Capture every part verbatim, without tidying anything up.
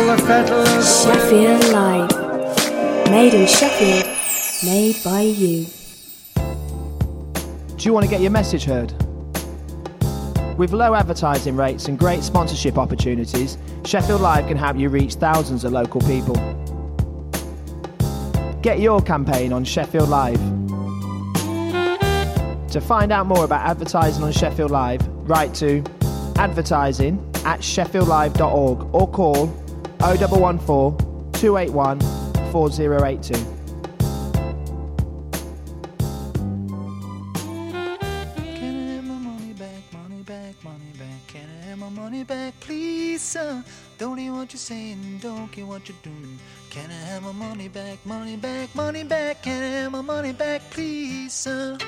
the fettlers. Sheffield Live. Made in Sheffield. Made by you. Do you want to get your message heard? With low advertising rates and great sponsorship opportunities, Sheffield Live can help you reach thousands of local people. Get your campaign on Sheffield Live. To find out more about advertising on Sheffield Live, write to advertising at sheffield live dot org or call oh one one four, two eight one, four oh eight two. Please, sir, don't hear what you're saying, don't care what you're doing. Can I have my money back, money back, money back? Can I have my money back, please, sir?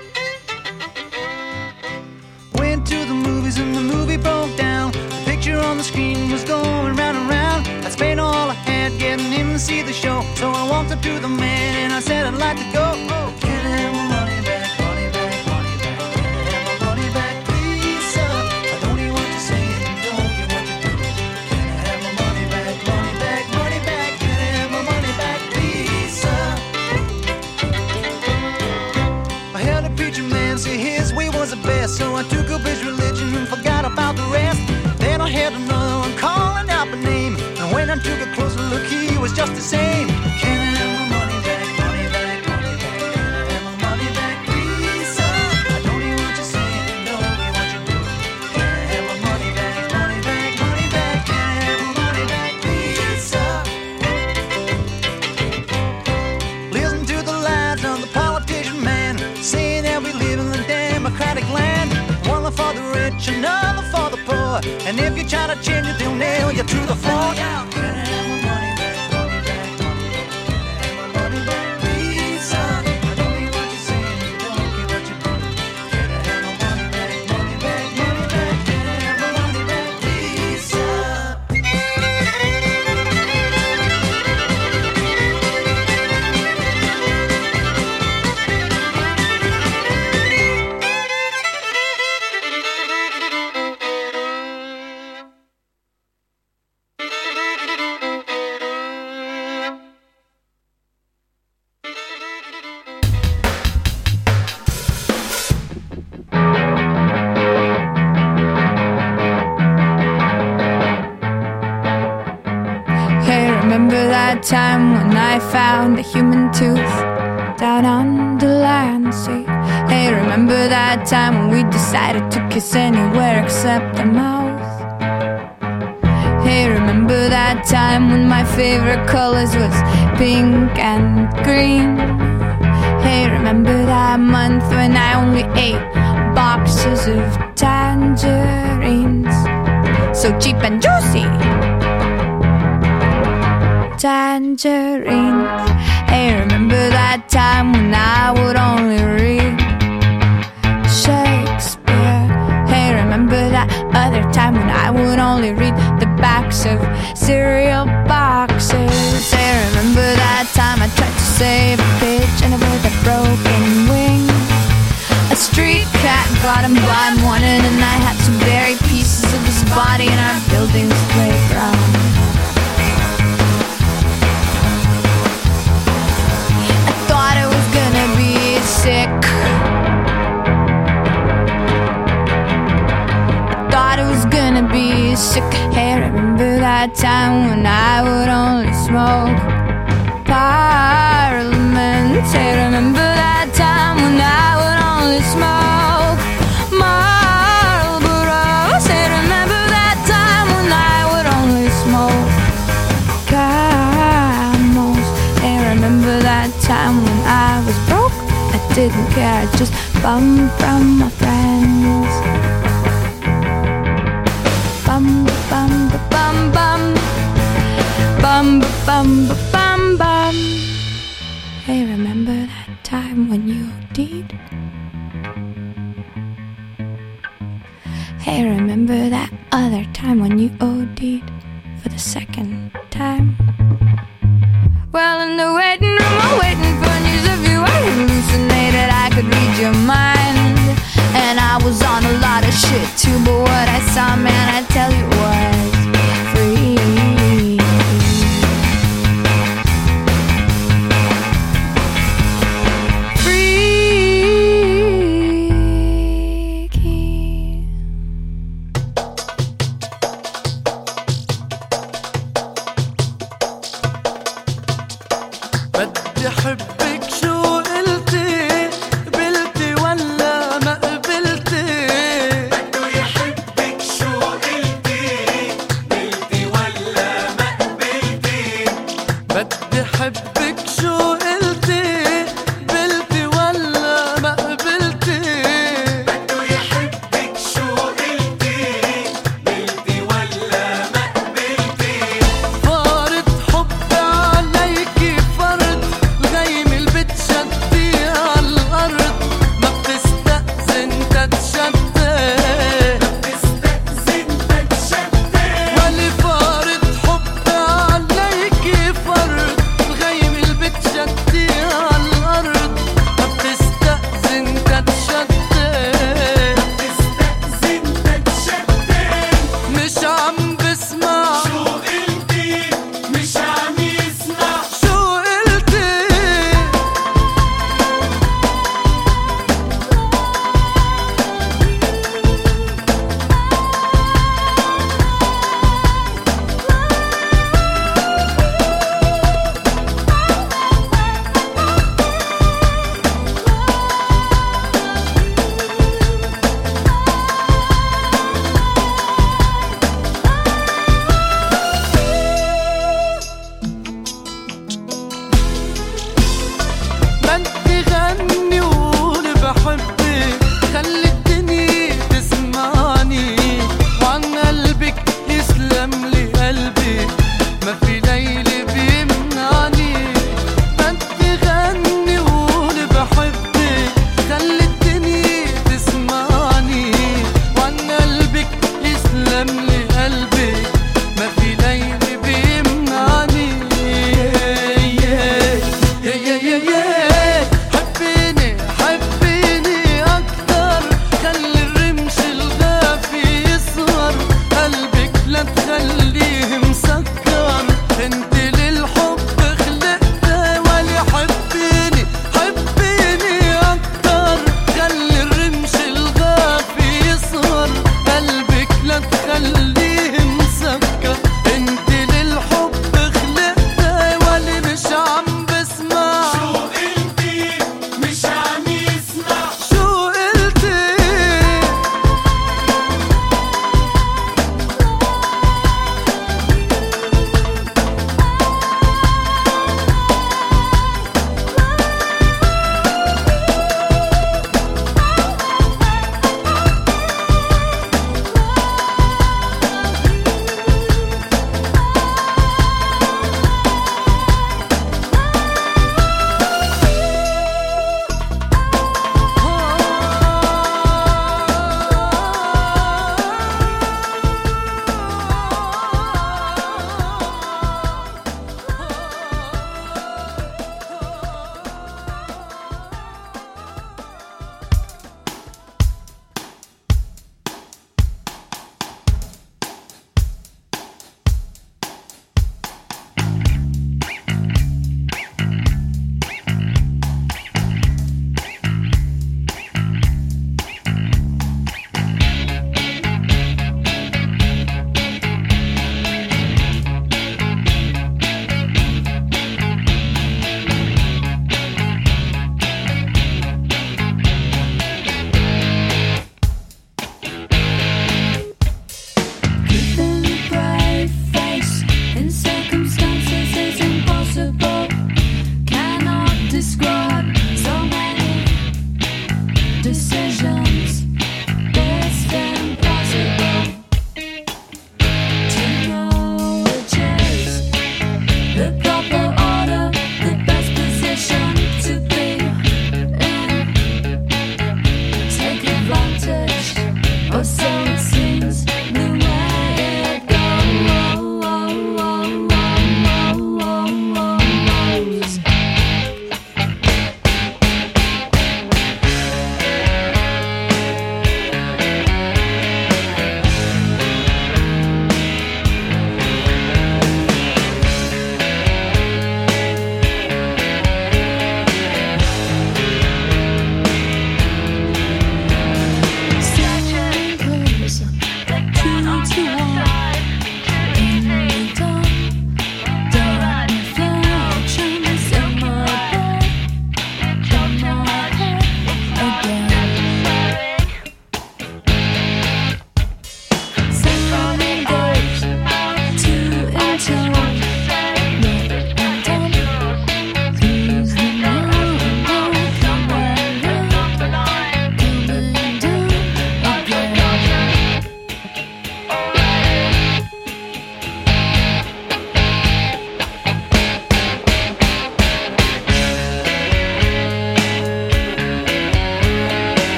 Went to the movies and the movie broke down. The picture on the screen was going round and round. I spent all I had getting in to see the show. So I walked up to the man and I said I'd like to go. Oh, can I have my money back, money back, money back? Can I have my money back, please, sir? I don't hear what you're saying, don't hear what you're doing. Can I have my money back, money back, money back? Can I have my money back, please, sir? I heard a preacher man say his way was the best, so I took up his religion and forgot about the rest. Then I heard another one calling out my name, and when I took a closer look, he was just the same. Can I have my money back, money back, money back? Can I have my money back, please, sir? I don't hear what you're saying, don't hear what you're doing. Can I have my money back, money back, money back? Can I have my money back, please, sir? Listen to the lies of the politician man, saying that we live in the democratic land. One for the rich, another for the poor, and if you try to change it, they'll nail you to the floor. Can I have my money back, money back, money back? Can I have my money back, please, sir? I don't hear what you're saying, don't hear what you're doing. Can I have my money back, money back, money back? Can I have my money back, please, sir? Time when I found a human tooth down on the land sea. Hey, remember that time when we decided to kiss anywhere except the mouth? Hey, remember that time when my favorite colors was pink and green? Hey, remember that month when I only ate boxes of tangerines, so cheap and juicy tangerines. Hey, remember that time when I would only read Shakespeare? Hey, remember that other time when I would only read the backs of cereal boxes? Hey, remember that time I tried to save a pigeon with a broken wing? A street cat got him by morning, and I had to bury pieces of his body in our building's playground. Sick. I thought it was gonna be sick. Hey, remember that time when I would only smoke Parliament? Hey, remember that time when I would only smoke Marlboros? Hey, remember that time when I would only smoke Camels? Hey, remember that time when I was broke? I didn't care, I just bummed from my friends. Bum bum bum bum bum bum bum bum. Hey, remember that time when you did? Hey, remember that other time when you OD'd for the second time? Well, in the waiting room, I'm waiting for news of you. I hallucinated, I could read your mind, and I was on a lot of shit too. But what I saw, man, I tell you was free. بدي حبك شو قلتي قبلتي ولا ما قبلتي بده يحبك شو قلتي قبلتي ولا ما قبلتي بدي حبك شو قلتي قبلتي ولا ما قبلتي بده يحبك شو قلتي قبلتي ولا ما قبلتي فارض حبي عليكي فرض الغيم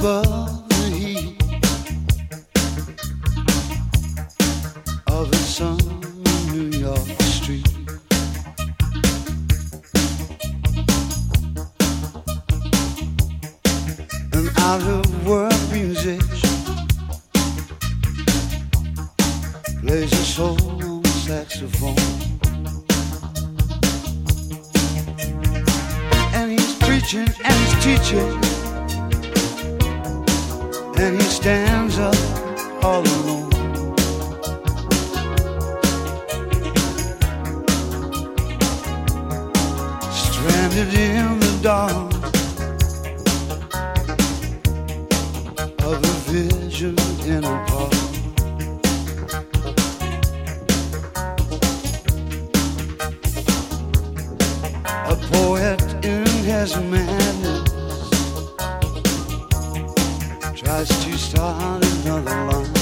above the heat of the summer New York street. An out-of-world musician plays a solo on saxophone, and he's preaching and he's teaching, and he stands up all alone. Stranded in the dark of a vision in a park. A poet in his madness tries to start another line,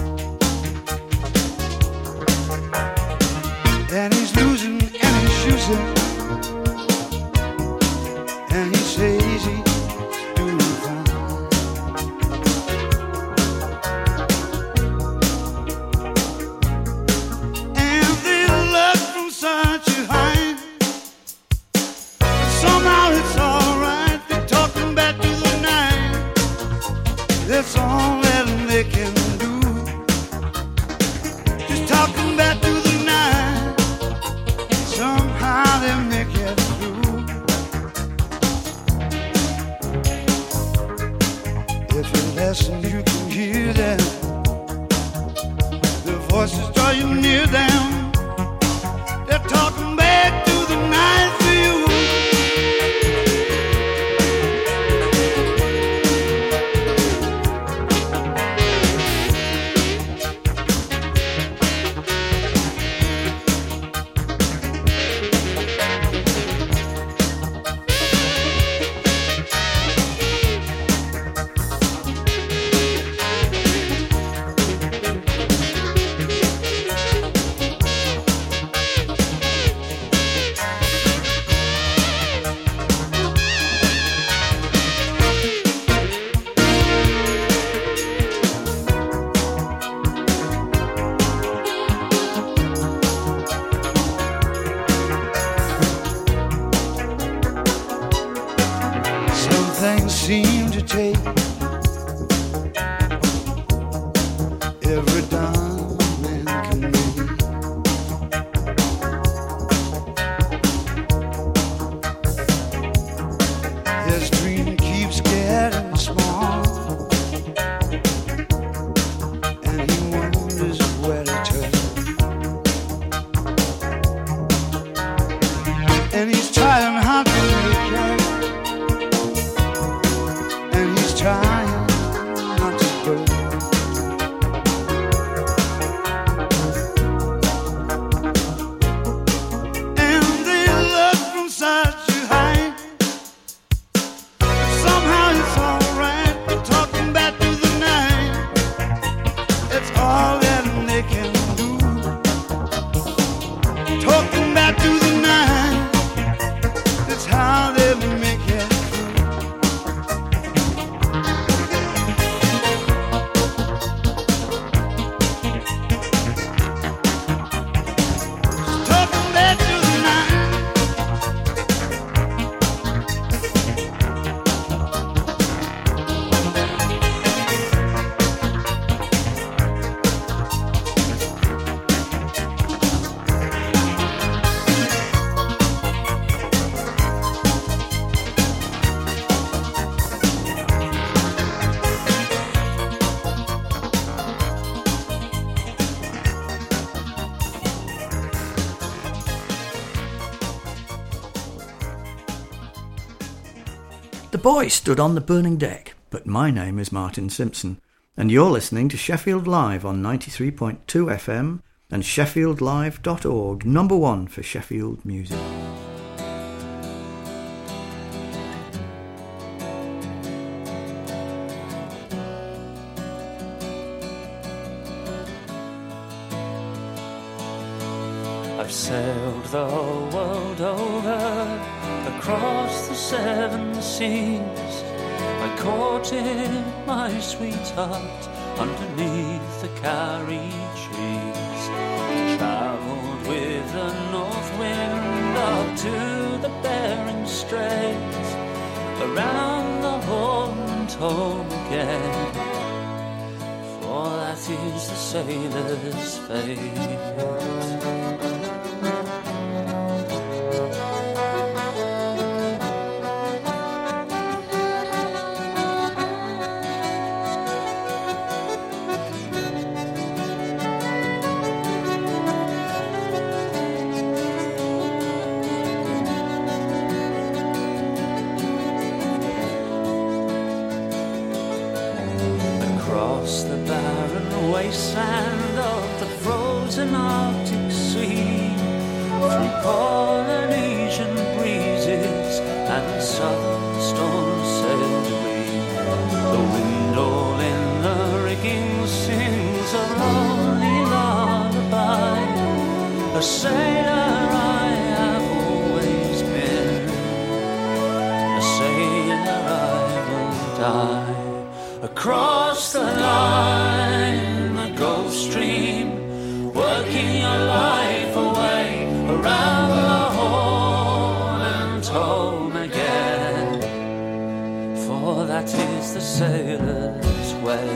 and he's losing and he's using, and he says he's doing fine. And they look from side to side, but somehow it's alright. They're talking back to the night. That's all that they can do. Just talking back to the night. Somehow they make it through. If you listen, you can hear them. The voices draw you near them. They're talking back to the night for you. Some things seem to take every dime man can make. His dream keeps getting small, and he wonders where to turn. And he's trying hard to make it, and he's trying not to burn. And they look from side to side, but somehow it's alright. They're talking back to the night. It's all that they can do. Talking back to the night. That's how they make it through. Talking back to the night. The boy stood on the burning deck, but my name is Martin Simpson, and you're listening to Sheffield Live on ninety-three point two F M and sheffield live dot org, number one for Sheffield music. I've sailed the whole world over, across the seven seas. I courted my sweetheart underneath the Carrie trees. Travelled with the north wind up to the Bering Straits, around the Horn and home again, for that is the sailor's fate. Wasteland of the frozen Arctic Sea, through Polynesian breezes and southern storms sailed we. The wind all in the rigging sings a lonely lullaby. A sailor I have always been, a sailor I will die. Across the line, the Gulf Stream, working your life away, around the Horn and home again, for that is the sailor's way.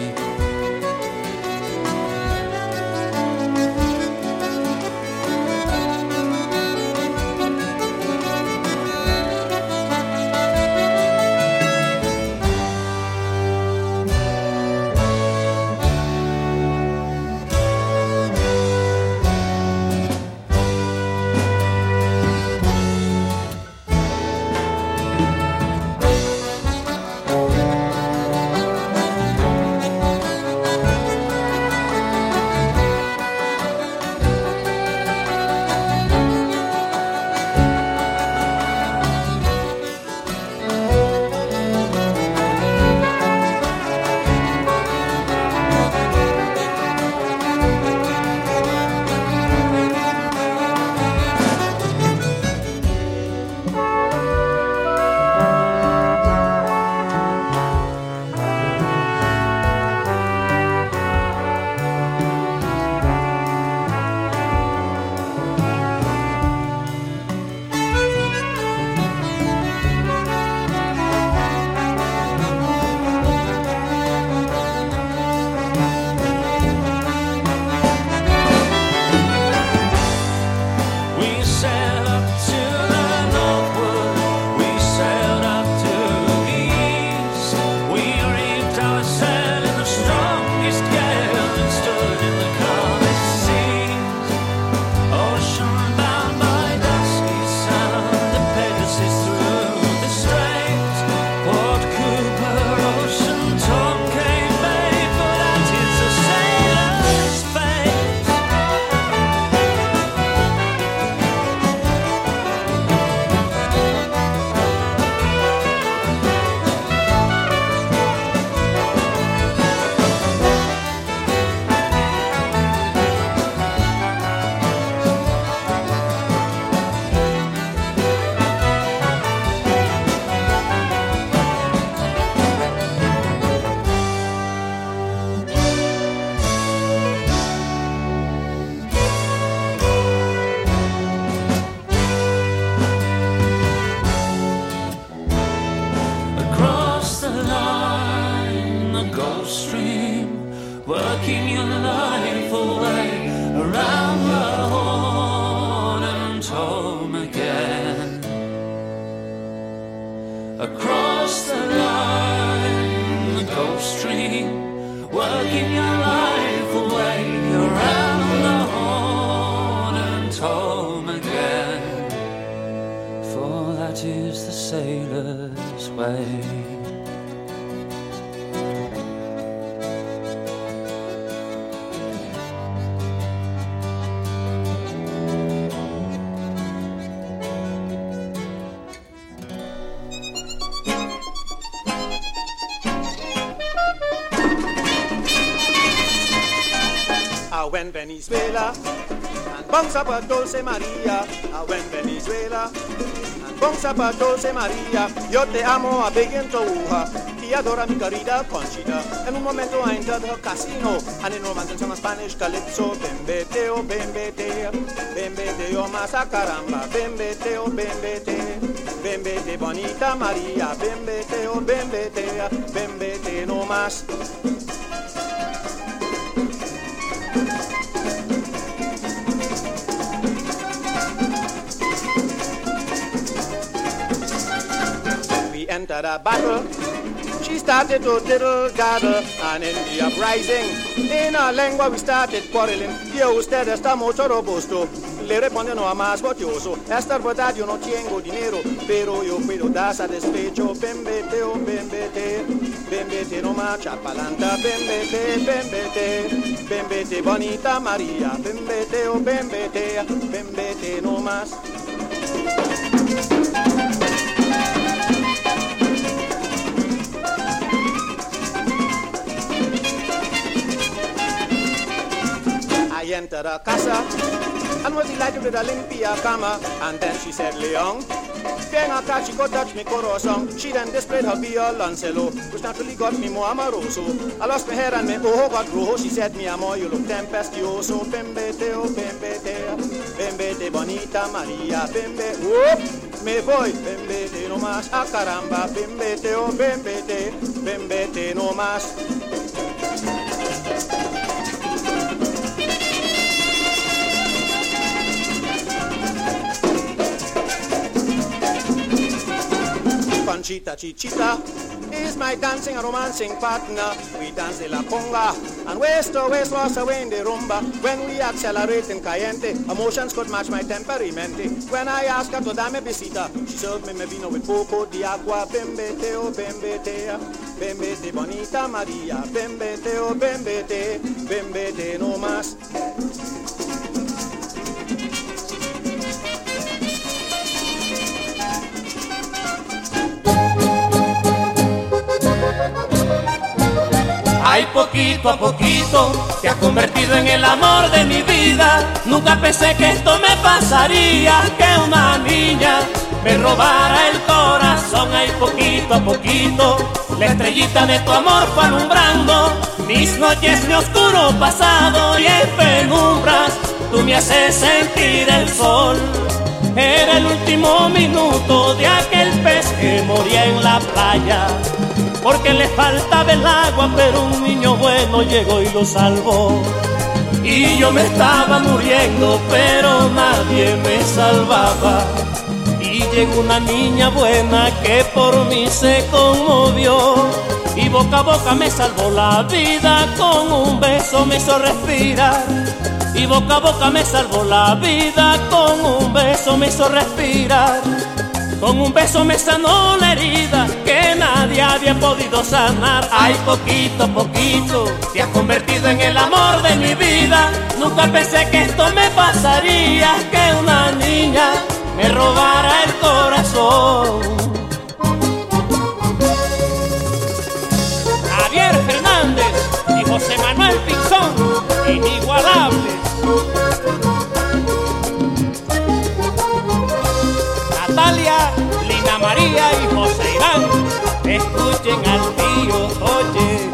working your life away around the Horn and home again. Across the line, the Gulf Stream, working your life away around the Horn and home again. For that is the sailor's way. When Venezuela and Bonsa pa' Dulce María, a buen Venezuela. Bonsa pa' Dulce María, yo te amo a big in Touha. Y adora mi querida Conchita. En un momento I entered her casino, and in romance song a Spanish calypso. Bembeteo, bembeteo, bembeteo más a caramba. Bembeteo, bembeteo, bembete bonita María. Bembeteo, bembetea, bembete no más. We entered a battle. She started to diddle daddle, and in the uprising, in our lengua we started quarreling. Yo usted está mucho robusto, le responde no a más gotioso. Esta verdad yo no tengo dinero, pero yo puedo dar satisfecho. Bembeteo, bembete, bembete no más chapalanta. Bembete, bembete, bembete bonita María. Bembeteo, bembete, bembete no más. I entered her casa and was delighted with a limpia cama. And then she said, Leon, ven acá, chico, touch me corazón. She then displayed her violoncelo, which naturally got me more amoroso. I lost my hair and my ojo got rojo. She said, mi amor, you look tempestuoso. Bembeteo, bembeteo, bembete bonita María. Bembe, whoop, me voy. Bembete no más, ah caramba. Bembeteo, bembete, bembete no más. Conchita Chichita is my dancing and romancing partner. We dance de la conga and waist to waist lost away in the rumba. When we accelerate in caliente, emotions could match my temperamento. When I ask her to dame besita, she served me me vino with poco de agua. Bembeteo, bembetea, bembete bonita María. Bembeteo, bembete, bembete no más. Ay, poquito a poquito te has convertido en el amor de mi vida. Nunca pensé que esto me pasaría, que una niña me robara el corazón. Ay, poquito a poquito la estrellita de tu amor fue alumbrando mis noches, mi oscuro pasado. Y en penumbras tú me haces sentir el sol. Era el último minuto de aquel pez que moría en la playa, porque le faltaba el agua, pero un niño bueno llegó y lo salvó. Y yo me estaba muriendo, pero nadie me salvaba. Y llegó una niña buena que por mí se conmovió, y boca a boca me salvó la vida, con un beso me hizo respirar. Y boca a boca me salvó la vida, con un beso me hizo respirar. Con un beso me sanó la herida que nadie había podido sanar. Ay, poquito a poquito te has convertido en el amor de mi vida. Nunca pensé que esto me pasaría, que una niña me robara el corazón. Javier Fernández y José Manuel Pinzón, inigualables. Natalia, Lina María y José Iván, escuchen al tío Oye.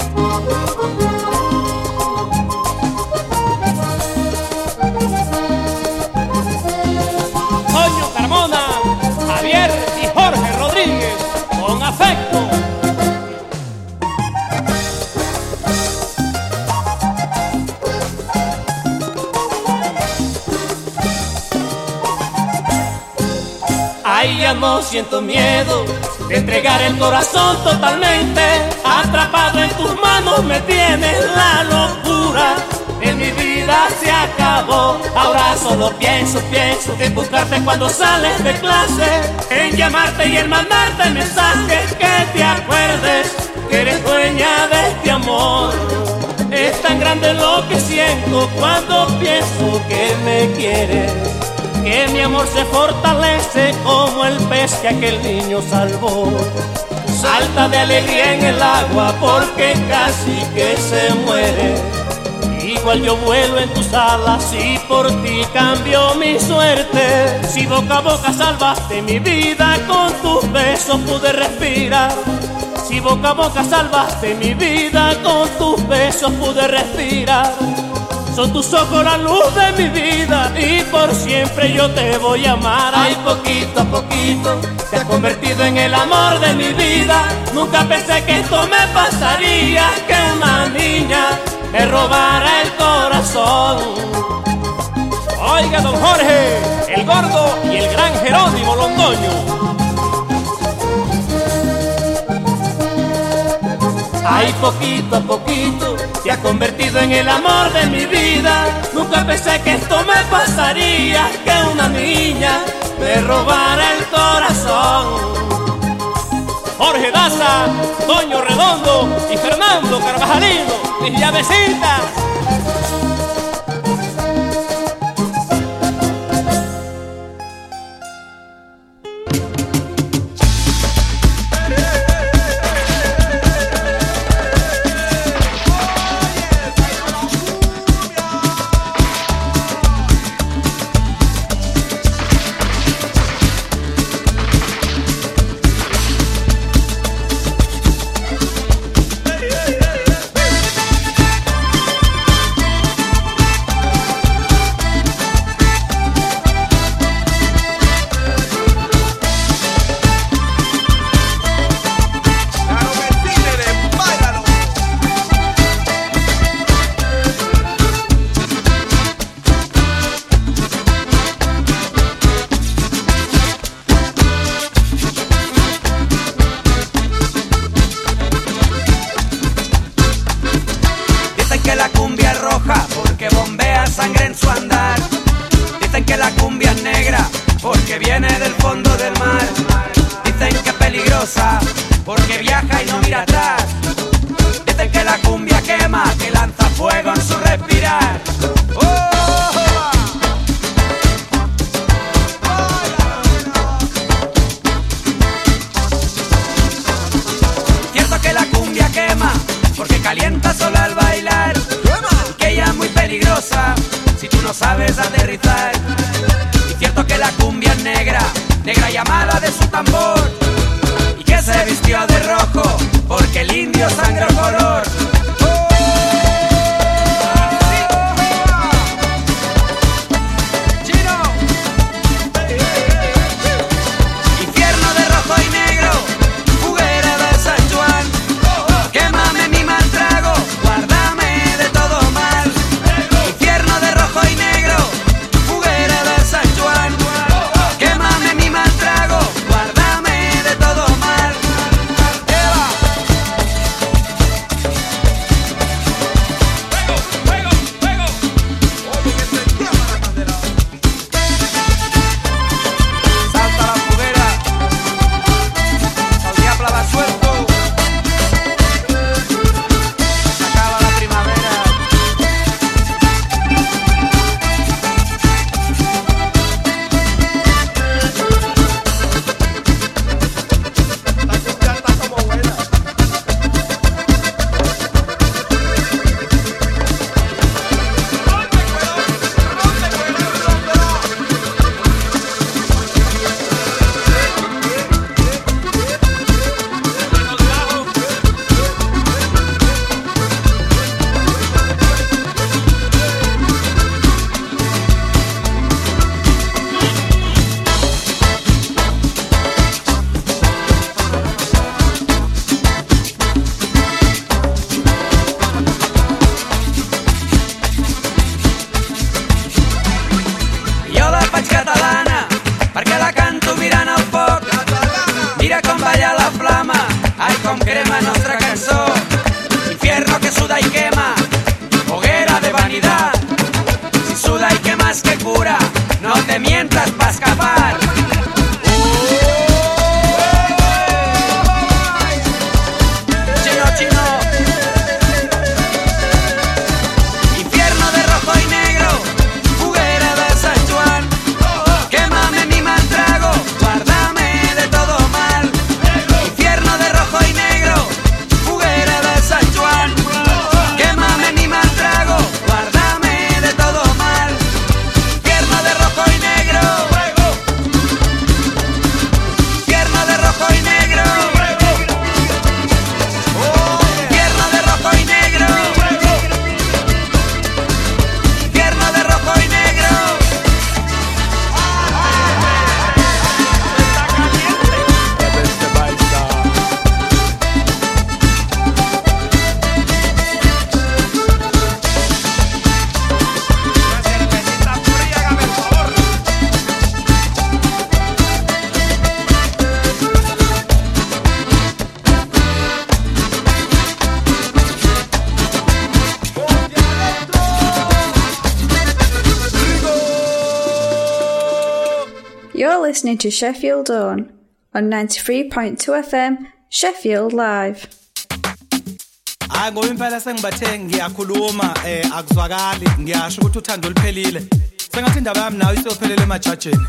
Toño Carmona, Javier y Jorge Rodríguez, con afecto. Ay, ya no siento miedo de entregar el corazón totalmente. Atrapado en tus manos me tienes, la locura en mi vida se acabó. Ahora solo pienso, pienso en buscarte cuando sales de clase, en llamarte y en mandarte mensajes que te acuerdes que eres dueña de este amor. Es tan grande lo que siento cuando pienso que me quieres, que mi amor se fortalece como el pez que aquel niño salvó. Salta de alegría en el agua porque casi que se muere. Igual yo vuelo en tus alas y por ti cambio mi suerte. Si boca a boca salvaste mi vida, con tus besos pude respirar. Si boca a boca salvaste mi vida, con tus besos pude respirar. Son tus ojos la luz de mi vida y por siempre yo te voy a amar. Ay, poquito a poquito te has convertido en el amor de mi vida. Nunca pensé que esto me pasaría, que una niña me robara el corazón. Oiga, don Jorge, el gordo y el gran Jerónimo Londoño. Ay, poquito a poquito te has convertido en el amor de mi vida. Nunca pensé que esto me pasaría, que una niña me robara el corazón. Jorge Daza, Toño Redondo y Fernando Carvajalino, mis llavecitas. Quémame mi mal trago. listening to Sheffield Dawn on ninety-three point two F M, Sheffield Live. Hayi ngoba impela sengibathe ngiyakhuluma eh akuzwakali ngiyasho ukuthi uthando liphelile. Sengathi indaba yami nayo isophelele emajajeni.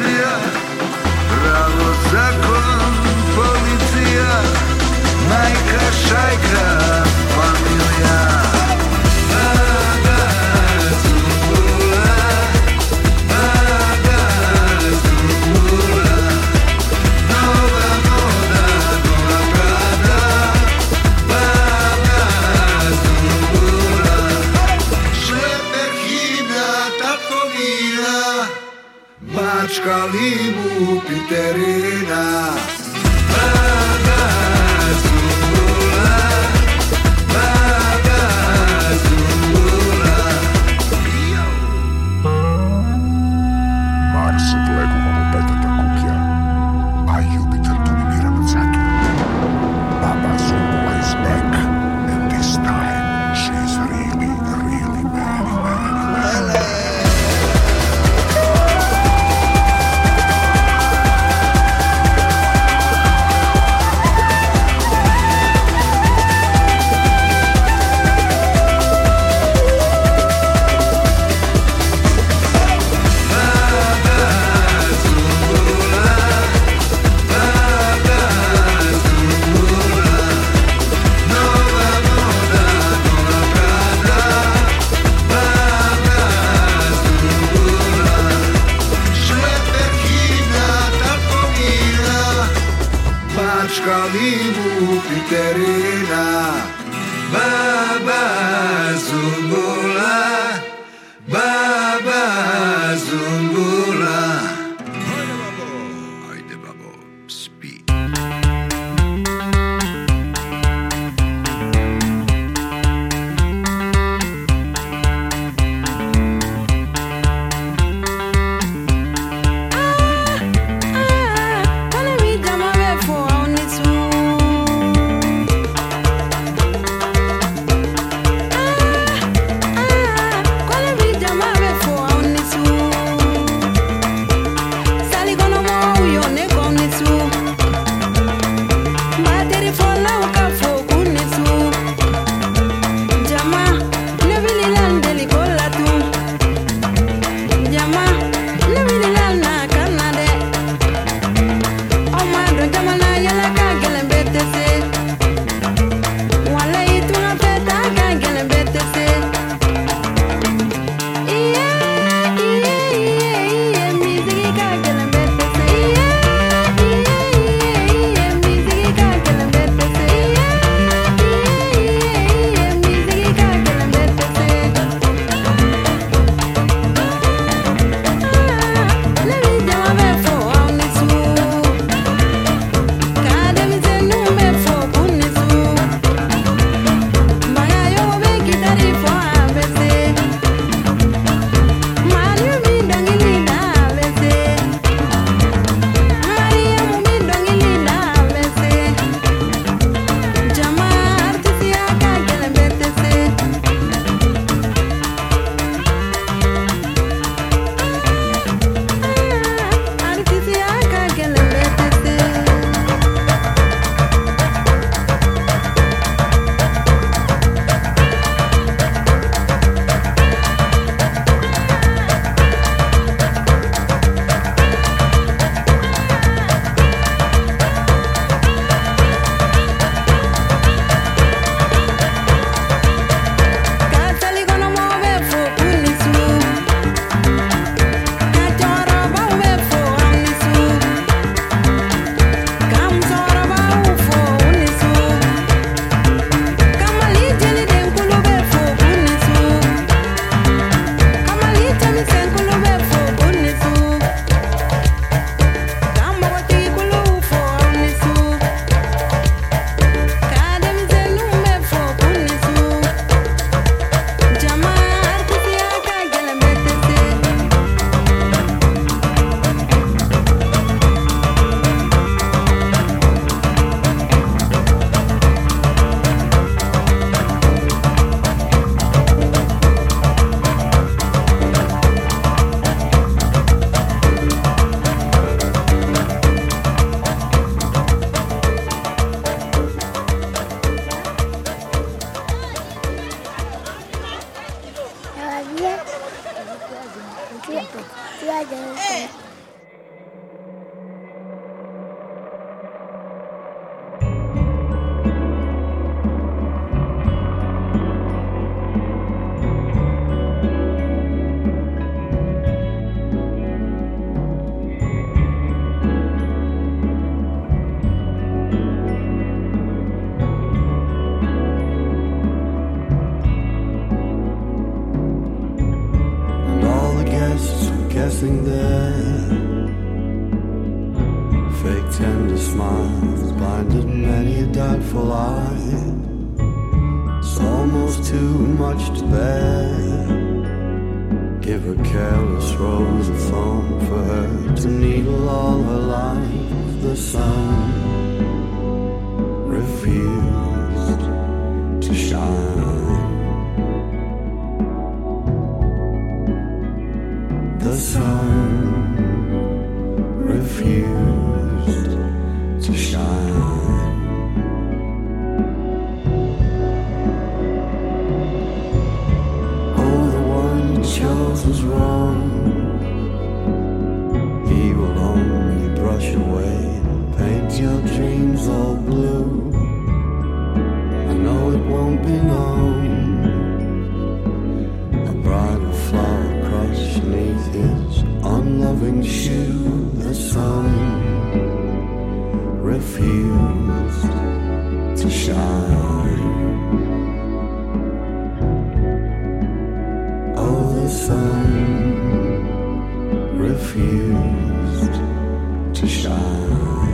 policija, pravo, zakon, policija, majka, šajka, familija. Baba Zumbula, Baba Zumbula, nova moda, nova prada. Baba Zumbula, šleper, himna, takovina, mačka, limu, piterina. Baba Zumbula, Baba Zumbula. Mars odlegува му петата куќа, а Јупитер доминира над Сатурн. Baba Zumbula is back, and this time she's really, really very, very, very. Mačka, limu, piterina. Baba Zumbula, Baba Zumbula. Hajde babo, hajde babo, spi. ghosts were guessing there. Fake tender smiles blinded many a doubtful eye. It's almost too much to bear. Give a careless rose a thorn for her to needle all her life. The sun refused to shine. The sun refused to shine. Oh, the one you chose was wrong. He will only brush away, paint your dreams all blue. I know it won't be long. A bridal flower crushed beneath his unloving shoe. The sun refused to shine. Oh, the sun refused to shine.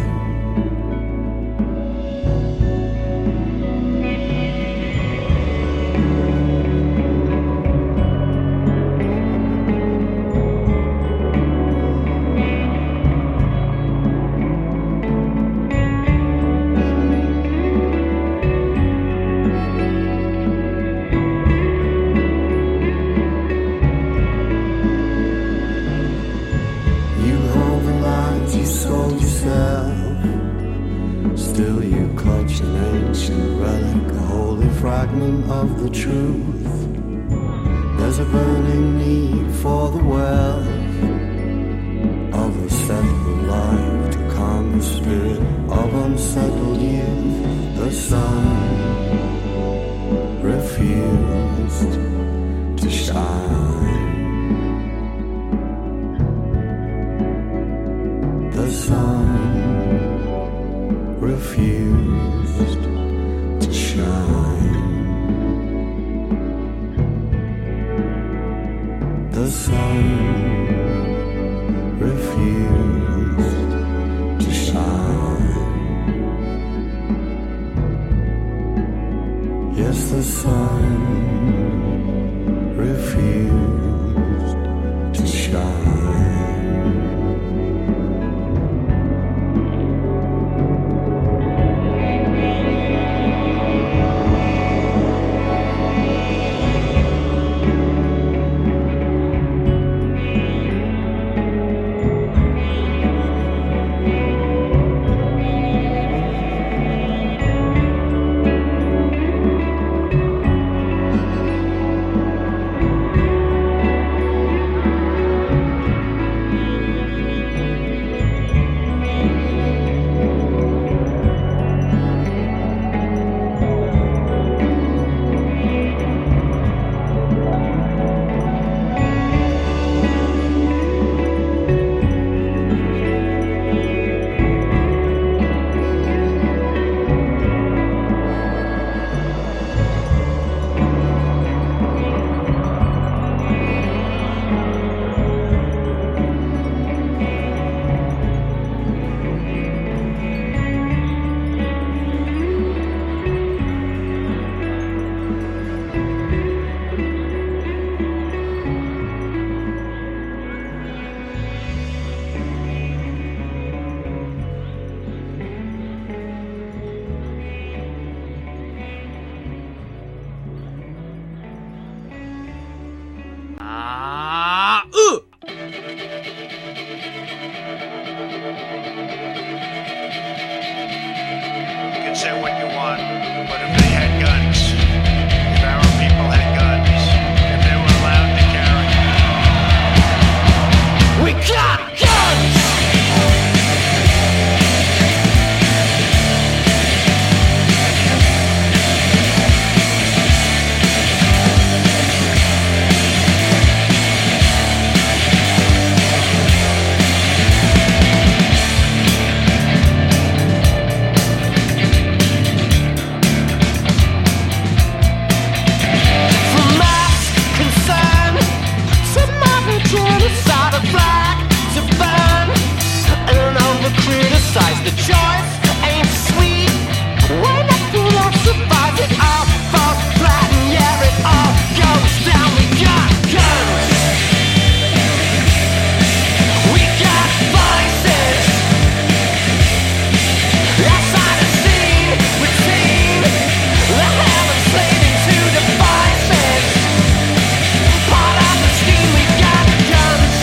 Still you clutch an ancient relic, a holy fragment of the truth. There's a burning need for the wealth of a settled life to calm the spirit of unsettled youth. The sun refused to shine. The sun refused to shine. The sun refused to shine. Yes, the sun refused choice ain't sweet. When the philosophize, it all falls flat, and yeah, it all goes down. We got guns, we got vices. Outside the scene, routine, the hell enslaving to devices. Part of the scheme, we got guns.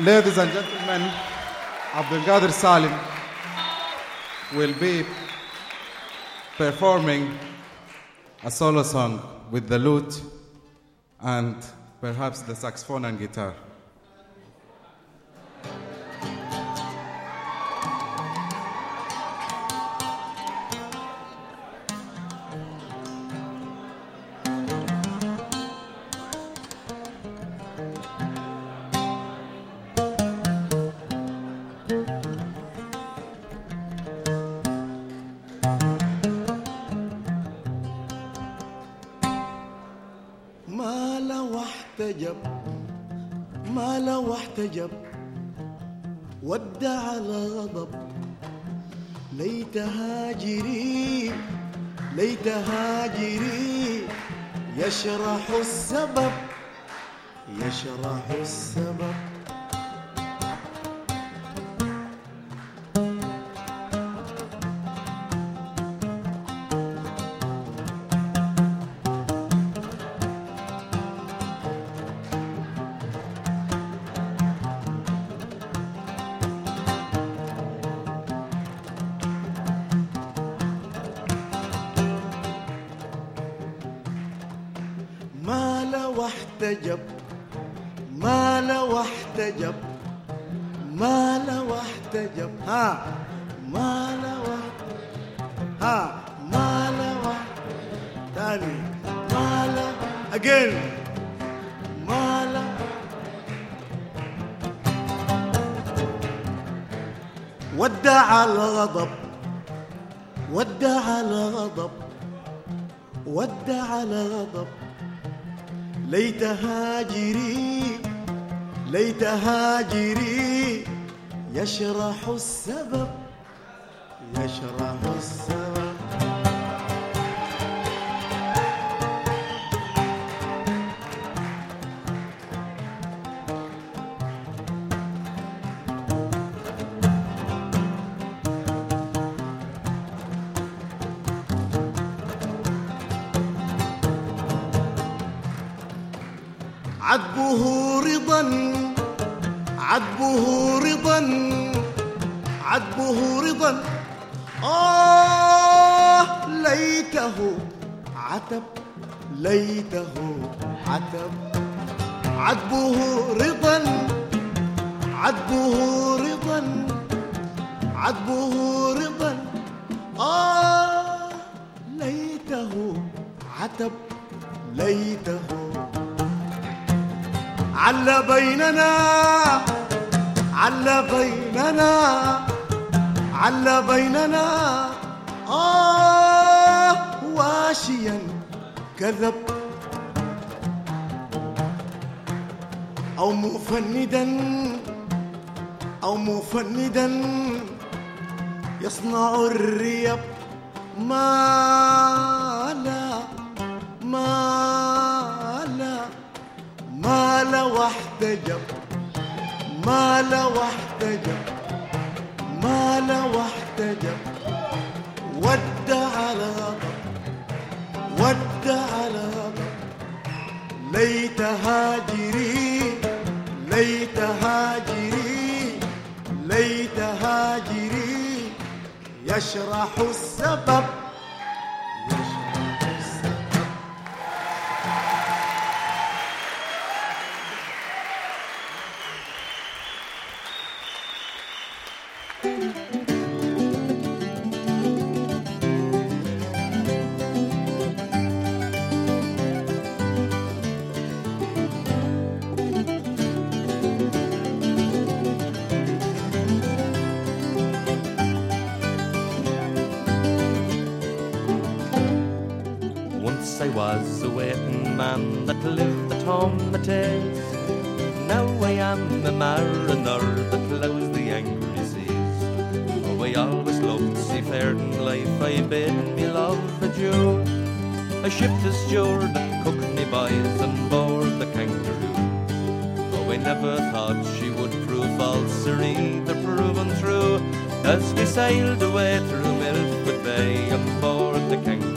Ladies and gentlemen, Abdelkader Salim will be performing a solo song with the lute and perhaps the saxophone and guitar. ما لو احتجب ما لو احتجب ودع الغضب ليت هاجري ليت هاجري يشرح السبب يشرح السبب ما لو احتجب ما لو احتجب ما لو احتجب ها ما لو ها ما لو تاني ما لو again ما لو ودع الغضب ودع الغضب ودع الغضب ليت هاجري ليت هاجري يشرح السبب يشرح السبب عذبه رضا عذبه رضا عذبه رضا آه ليته عتب ليته عتب عذبه رضا عذبه رضا عذبه رضا آه ليته عتب ليته عل بيننا عل بيننا عل بيننا آه واشيا كذب أو مفندا أو مفندا يصنع الريب ما لا ما لا ما لو احتجب ما لو احتجب ما لو احتجب ودع الغضب ودع الغضب ليت هاجري ليت هاجري ليت هاجري يشرح السبب I was a waiting man that lived at home at Tays. Now I am a mariner that ploughs the angry seas. Oh, I always loved seafaring life, I bid me love adieu. I shipped as steward and cooked me boys on board the Kangaroo. Oh, I never thought she would prove false or either proven true, as we sailed away through Milford Bay on board the Kangaroo.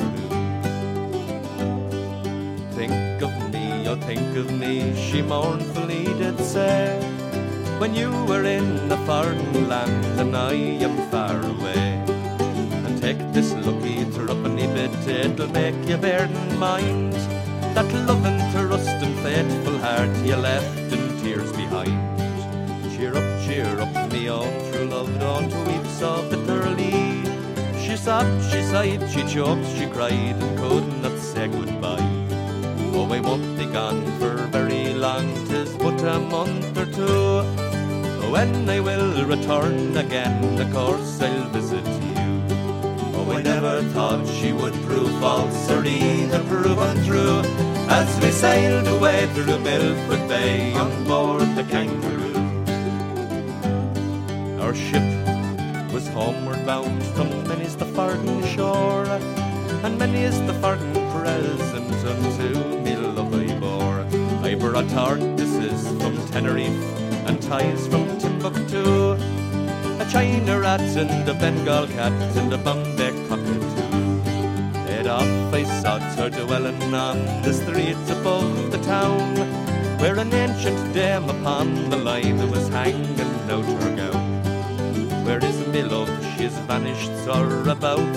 Think of me, oh think of me, she mournfully did say. when you were in a foreign land and I am far away. And take this lucky threepenny bit, it'll make you bear in mind that loving to rust and faithful heart you left in tears behind. Cheer up, cheer up, me own true love, don't weep so bitterly. She sobbed, she sighed, she choked, she cried, and could not say goodbye. Oh, I won't be gone for very long, 'tis but a month or two. When I will return again, of course I'll visit you. Oh, I never thought she would prove false or either prove untrue, as we sailed away through Milford Bay on board the Kangaroo. Our ship was homeward bound from many's the farden shore, and many is the farden present unto me love I bore. I brought tortoises from Tenerife and ties from Timbuktu, a China rat and a Bengal cat and a Bombay cockatoo. Head off I sought her dwelling on the streets above the town, where an ancient dame upon the line was hanging out her gown. Where is me love? She's vanished, sorrow about